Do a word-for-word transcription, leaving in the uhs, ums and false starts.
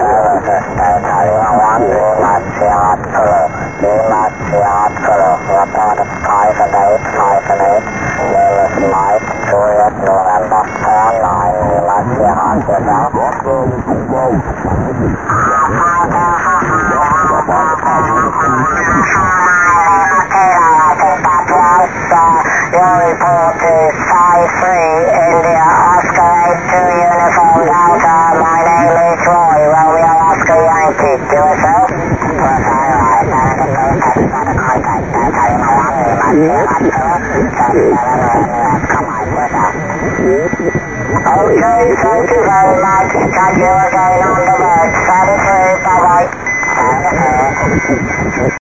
Okay, thank you very much. Catch you again on the road. thirty-two, bye-bye.